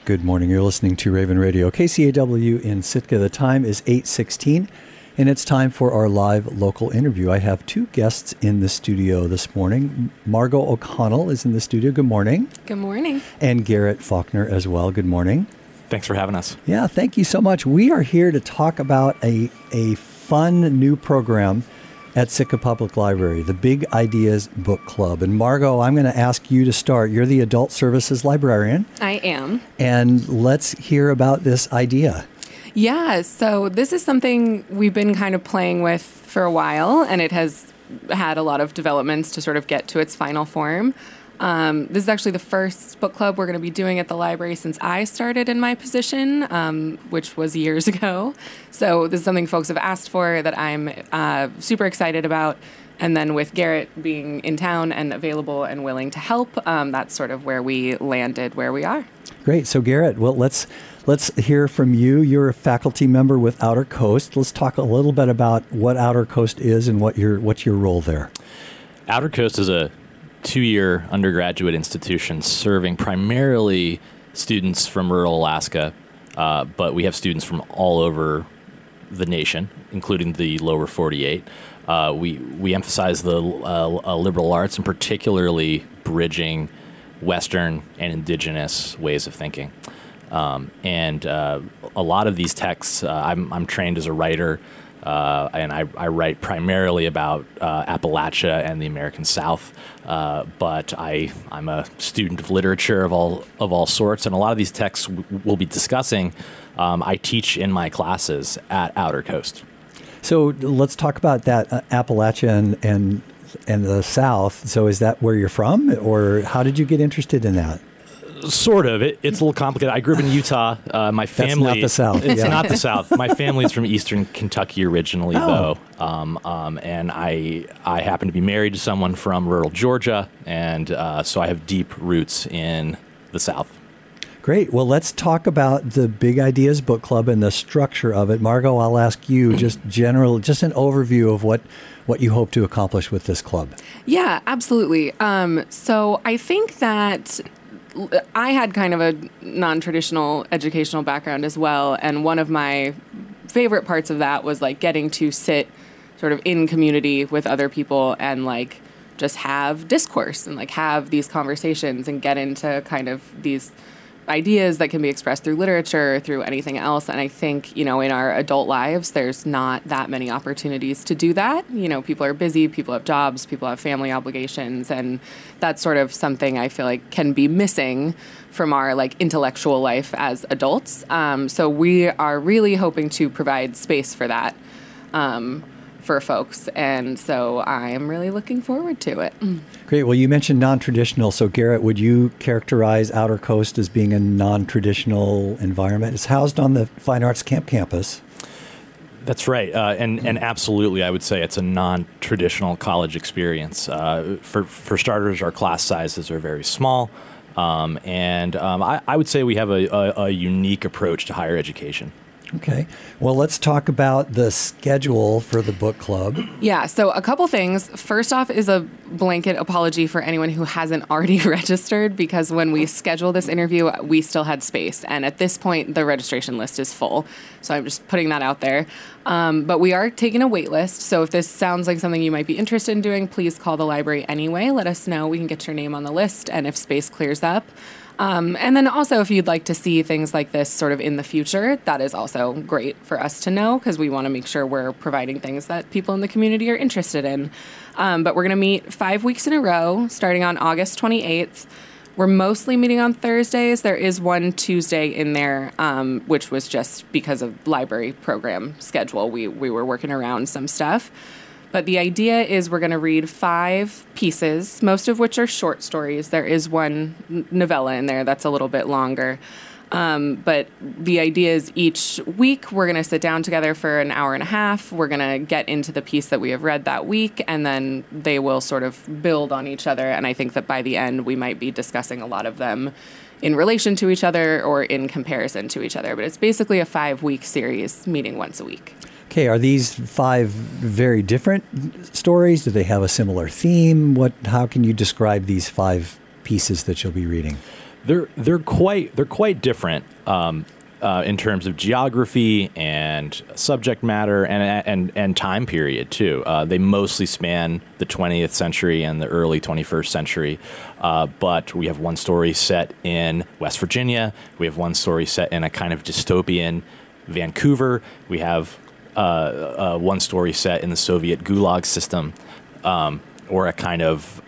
Good morning. You're listening to Raven Radio, KCAW in Sitka. The time is 8:16, and it's time for our live local interview. I have two guests in the studio this morning. Margot O'Connell is in the studio. Good morning. Good morning. And Garrett Faulkner as well. Good morning. Thanks for having us. Yeah, thank you so much. We are here to talk about a fun new program at Sitka Public Library, the Big Ideas Book Club. And Margot, I'm going to ask you to start. You're the Adult Services Librarian. I am. And let's hear about this idea. Yeah, so this is something we've been kind of playing with for a while, and it has had a lot of developments to sort of get to its final form. This is actually the first book club we're going to be doing at the library since I started in my position, which was years ago. So this is something folks have asked for that I'm super excited about. And then with Garrett being in town and available and willing to help, that's sort of where we landed where we are. Great. So Garrett, well, let's hear from you. You're a faculty member with Outer Coast. Let's talk a little bit about what Outer Coast is and what's your role there. Outer Coast is a 2-year undergraduate institution serving primarily students from rural Alaska, but we have students from all over the nation, including the lower 48. We emphasize the liberal arts and particularly bridging Western and indigenous ways of thinking. And a lot of these texts, I'm trained as a writer, and I write primarily about Appalachia and the American South, but I'm a student of literature of all sorts, and a lot of these texts we'll be discussing, I teach in my classes at Outer Coast. So let's talk about that Appalachia and the South. So is that where you're from, or how did you get interested in that? Sort of. It's a little complicated. I grew up in Utah. My family. That's not the South. It's not the South. My family's from Eastern Kentucky originally, though. And I happen to be married to someone from rural Georgia, and so I have deep roots in the South. Great. Well, let's talk about the Big Ideas Book Club and the structure of it. Margot, I'll ask you just an overview of what you hope to accomplish with this club. Yeah, absolutely. So I think that I had kind of a non-traditional educational background as well, and one of my favorite parts of that was like getting to sit sort of in community with other people and like just have discourse and like have these conversations and get into kind of these ideas that can be expressed through literature or through anything else. And I think, in our adult lives, there's not that many opportunities to do that. People are busy, people have jobs, people have family obligations, and that's sort of something I feel like can be missing from our like intellectual life as adults. So we are really hoping to provide space for that for folks. And so I am really looking forward to it. Great. Well, you mentioned non-traditional. So Garrett, would you characterize Outer Coast as being a non-traditional environment? It's housed on the Fine Arts Camp campus. That's right. And absolutely, I would say it's a non-traditional college experience. For starters, our class sizes are very small. And I would say we have a unique approach to higher education. Okay. Well, let's talk about the schedule for the book club. Yeah. So a couple things. First off is a blanket apology for anyone who hasn't already registered, because when we scheduled this interview, we still had space. And at this point, the registration list is full. So I'm just putting that out there. But we are taking a wait list. So if this sounds like something you might be interested in doing, please call the library anyway. Let us know. We can get your name on the list. And if space clears up, and then also, if you'd like to see things like this sort of in the future, that is also great for us to know, because we want to make sure we're providing things that people in the community are interested in. But we're going to meet 5 weeks in a row, starting on August 28th. We're mostly meeting on Thursdays. There is one Tuesday in there, which was just because of library program schedule. We were working around some stuff. But the idea is we're going to read 5 pieces, most of which are short stories. There is one novella in there that's a little bit longer. But the idea is each week we're going to sit down together for an hour and a half. We're going to get into the piece that we have read that week, and then they will sort of build on each other. And I think that by the end we might be discussing a lot of them in relation to each other or in comparison to each other. But it's basically a 5-week series, meeting once a week. Okay, are these 5 very different stories? Do they have a similar theme? How can you describe these 5 pieces that you'll be reading? They're quite different in terms of geography and subject matter and time period too. They mostly span the 20th century and the early 21st century. But we have one story set in West Virginia. We have one story set in a kind of dystopian Vancouver. We have one story set in the Soviet Gulag system, or a kind of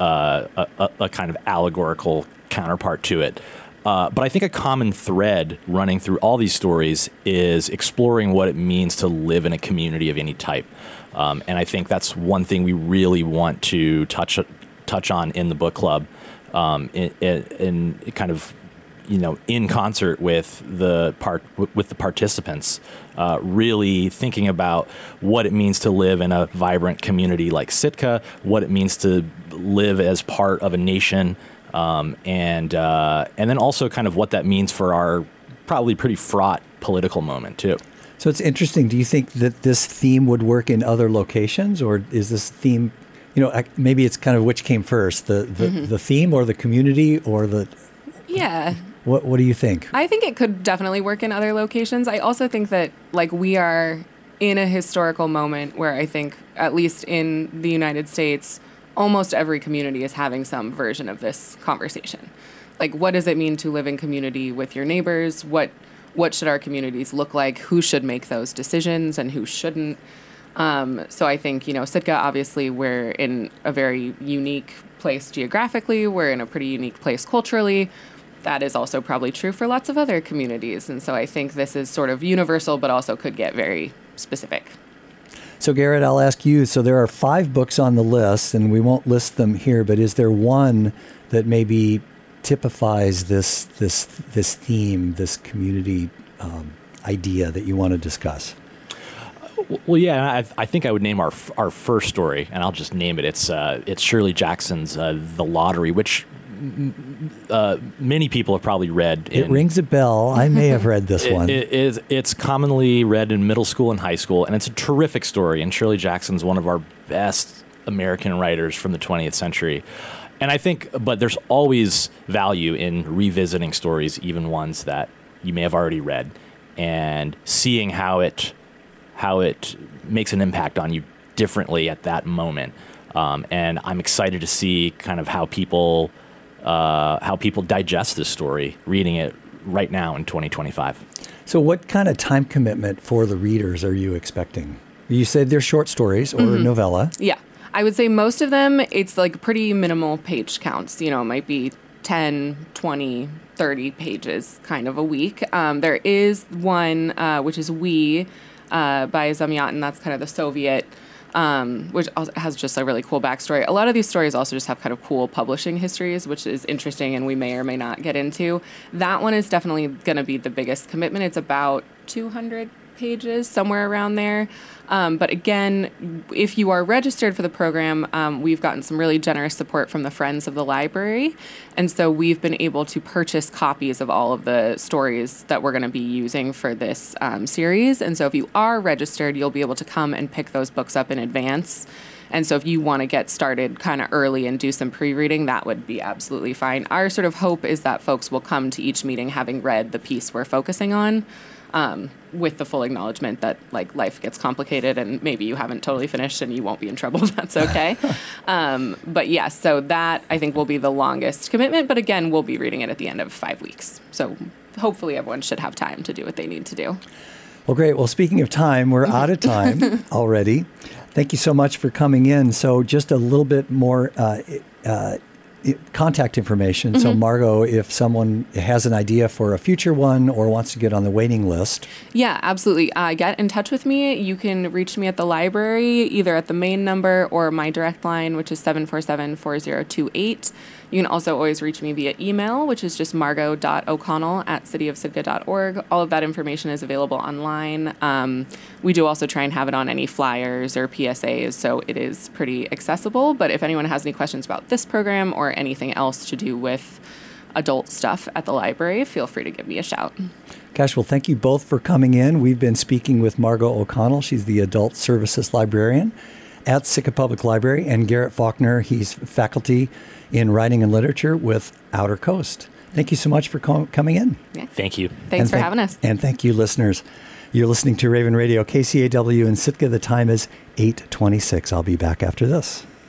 allegorical counterpart to it. But I think a common thread running through all these stories is exploring what it means to live in a community of any type. And I think that's one thing we really want to touch on in the book club, in kind of, in concert with the participants, really thinking about what it means to live in a vibrant community like Sitka, what it means to live as part of a nation, and then also kind of what that means for our probably pretty fraught political moment too. So it's interesting. Do you think that this theme would work in other locations, or is this theme, maybe it's kind of which came first, the theme or the community or the... Yeah. What do you think? I think it could definitely work in other locations. I also think that we are in a historical moment where I think, at least in the United States, almost every community is having some version of this conversation. What does it mean to live in community with your neighbors? What should our communities look like? Who should make those decisions and who shouldn't? So I think, Sitka, obviously, we're in a very unique place geographically. We're in a pretty unique place culturally. That is also probably true for lots of other communities. And so I think this is sort of universal, but also could get very specific. So Garrett, I'll ask you, so there are 5 books on the list, and we won't list them here, but is there one that maybe typifies this theme, this community idea that you want to discuss? Well, yeah, I think I would name our first story, and I'll just name it. It's Shirley Jackson's The Lottery, which many people have probably read. It rings a bell. I may have read this one. It's commonly read in middle school and high school, and it's a terrific story. And Shirley Jackson's one of our best American writers from the 20th century. And I think, but there's always value in revisiting stories, even ones that you may have already read, and seeing how it makes an impact on you differently at that moment. And I'm excited to see kind of how people digest this story, reading it right now in 2025. So what kind of time commitment for the readers are you expecting? You said they're short stories or novella. Yeah. I would say most of them, it's pretty minimal page counts. It might be 10, 20, 30 pages kind of a week. There is one, which is We, by Zamyatin. That's kind of the Soviet, which also has just a really cool backstory. A lot of these stories also just have kind of cool publishing histories, which is interesting and we may or may not get into. That one is definitely going to be the biggest commitment. It's about 200 pages, somewhere around there. But again, if you are registered for the program, we've gotten some really generous support from the Friends of the Library. And so we've been able to purchase copies of all of the stories that we're going to be using for this series. And so if you are registered, you'll be able to come and pick those books up in advance. And so if you want to get started kind of early and do some pre-reading, that would be absolutely fine. Our sort of hope is that folks will come to each meeting having read the piece we're focusing on, with the full acknowledgement that life gets complicated and maybe you haven't totally finished and you won't be in trouble. That's okay. But yes, so that I think will be the longest commitment. But again, we'll be reading it at the end of 5 weeks. So hopefully everyone should have time to do what they need to do. Well, great. Well, speaking of time, we're out of time already. Thank you so much for coming in. So just a little bit more contact information. So Margot, if someone has an idea for a future one or wants to get on the waiting list. Yeah, absolutely. Get in touch with me. You can reach me at the library, either at the main number or my direct line, which is 747-4028. You can also always reach me via email, which is just margot.o'connell@cityofsitka.org. All of that information is available online. We do also try and have it on any flyers or PSAs, so it is pretty accessible. But if anyone has any questions about this program or anything else to do with adult stuff at the library, feel free to give me a shout. Gosh, well, thank you both for coming in. We've been speaking with Margot O'Connell. She's the Adult Services Librarian at Sitka Public Library, and Garrett Faulkner. He's faculty in writing and literature with Outer Coast. Thank you so much for coming in. Yeah. Thank you. Thanks for having us. And thank you, listeners. You're listening to Raven Radio, KCAW in Sitka. The time is 8:26. I'll be back after this.